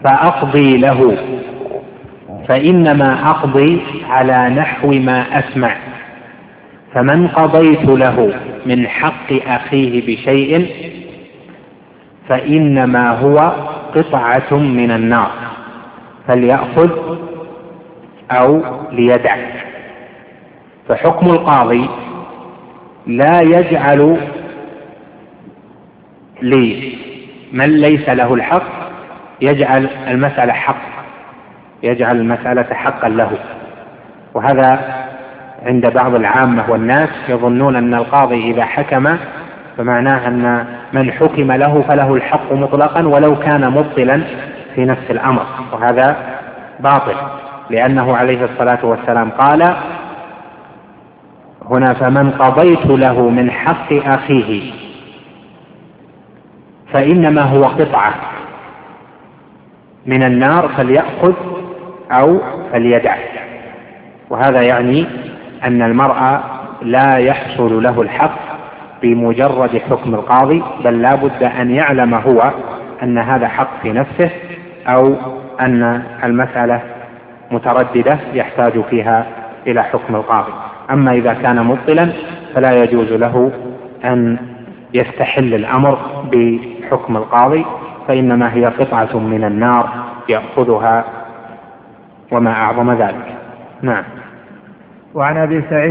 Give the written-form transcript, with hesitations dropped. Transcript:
فأقضي له، فإنما أقضي على نحو ما أسمع. فمن قضيت له من حق أخيه بشيء فإنما هو قطعة من النار، فليأخذ أو ليدع. فحكم القاضي لا يجعل لمن ليس له الحق يجعل المسألة حقا له. وهذا عند بعض العامة والناس يظنون أن القاضي إذا حكم فمعناه أن من حكم له فله الحق مطلقا ولو كان مبطلا في نفس الأمر، وهذا باطل، لأنه عليه الصلاة والسلام قال هنا: فمن قضيت له من حق أخيه فإنما هو قطعة من النار، فليأخذ أو فليدع. وهذا يعني أن المرء لا يحصل له الحق بمجرد حكم القاضي، بل لا بد أن يعلم هو أن هذا حق في نفسه أو أن المسألة مترددة يحتاج فيها إلى حكم القاضي. أما إذا كان مبطلا فلا يجوز له أن يستحل الأمر بحكم القاضي، فإنما هي قطعة من النار يأخذها وما أعظم ذلك. نعم. وعن أبي سعيد